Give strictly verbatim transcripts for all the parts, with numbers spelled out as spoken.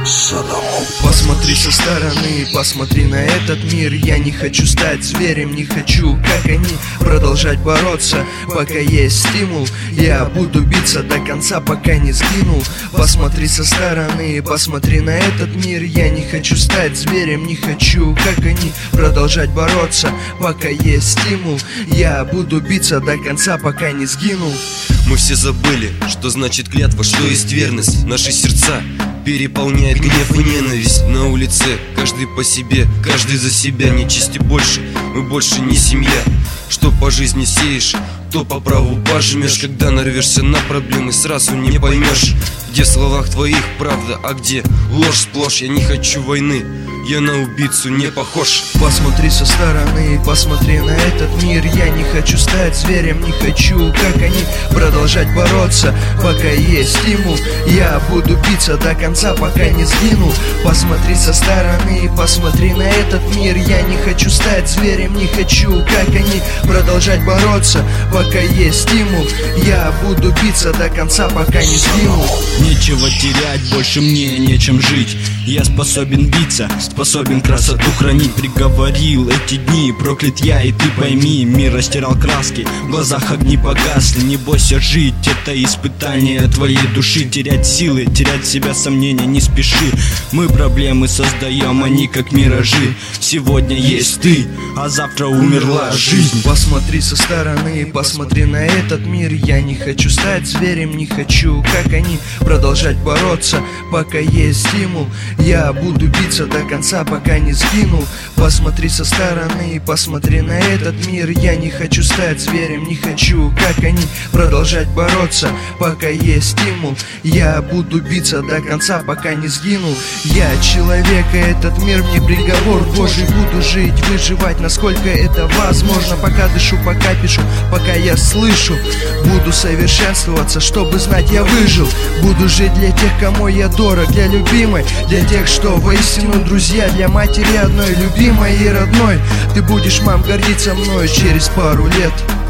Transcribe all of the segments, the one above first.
Посмотри со стороны, посмотри на этот мир. Я не хочу стать зверем, не хочу, как они, продолжать бороться, пока есть стимул. Я буду биться до конца, пока не сгинул. Посмотри со стороны, посмотри на этот мир. Я не хочу стать зверем, не хочу, как они, продолжать бороться, пока есть стимул. Я буду биться до конца, пока не сгинул. Мы все забыли, что значит клятва, что есть верность. Наши сердца переполняет гнев и ненависть. На улице каждый по себе, каждый за себя. Нечисти больше, мы больше не семья. Что по жизни сеешь, то по праву пожмешь. Когда нарвешься на проблемы, сразу не поймешь, где в словах твоих правда, а где ложь сплошь. Я не хочу войны, я на убийцу не похож. Посмотри со стороны, посмотри на этот мир. Я не хочу стать зверем, не хочу, как они, продолжать бороться, пока есть стимул. Я буду биться до конца, пока не сгину. Посмотри со стороны, посмотри на этот мир. Я не хочу стать зверем, не хочу, как они, продолжать бороться, пока есть стимул. Я буду биться до конца, пока не сгину. Нечего терять, больше мне нечем жить. Я способен биться, способен красоту хранить. Приговорил эти дни, проклят я, и ты пойми. Мир растирал краски, в глазах огни погасли. Не бойся жить, это испытание твоей души. Терять силы, терять себя, сомнения, не спеши. Мы проблемы создаем, они как миражи. Сегодня есть ты, а завтра умерла жизнь. Посмотри со стороны, посмотри на этот мир. Я не хочу стать зверем, не хочу, как они, продолжать бороться, пока есть стимул. Я буду биться до конца, пока не сгинул. Посмотри со стороны, посмотри на этот мир. Я не хочу стать зверем, не хочу, как они, продолжать бороться, пока есть стимул. Я буду биться до конца, пока не сгинул. Я человек, и этот мир мне приговор Божий. Буду жить, выживать, насколько это возможно. Пока дышу, пока пишу, пока я слышу. Буду совершенствоваться, чтобы знать, я выжил. Буду жить для тех, кому я дорог, для любимой, для тех, что воистину друзья, для матери одной, любимой и родной. Ты будешь, мам, гордиться мной через пару лет.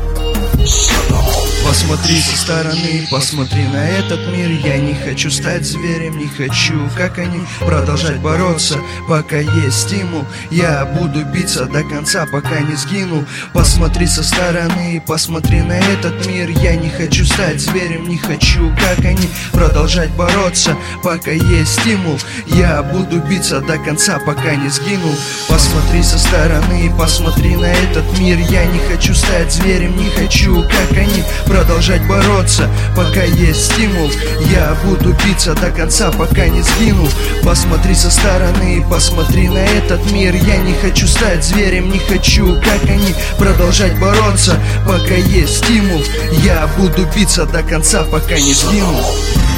Посмотри со стороны, посмотри на этот мир. Я не хочу стать зверем, не хочу, как они, продолжать бороться, пока есть стимул. Я буду биться до конца, пока не сгину. Посмотри со стороны, посмотри на этот мир. Я не хочу стать зверем, не хочу, как они, продолжать бороться, пока есть стимул. Я буду биться до конца, пока не сгину. Посмотри со стороны, посмотри на этот мир. Я не хочу стать зверем, не хочу, как они, продолжать бороться, пока есть стимул. Я буду биться до конца, пока не сгину. Посмотри со стороны, посмотри на этот мир. Я не хочу стать зверем, не хочу, как они, продолжать бороться, пока есть стимул. Я буду биться до конца, пока не сгину.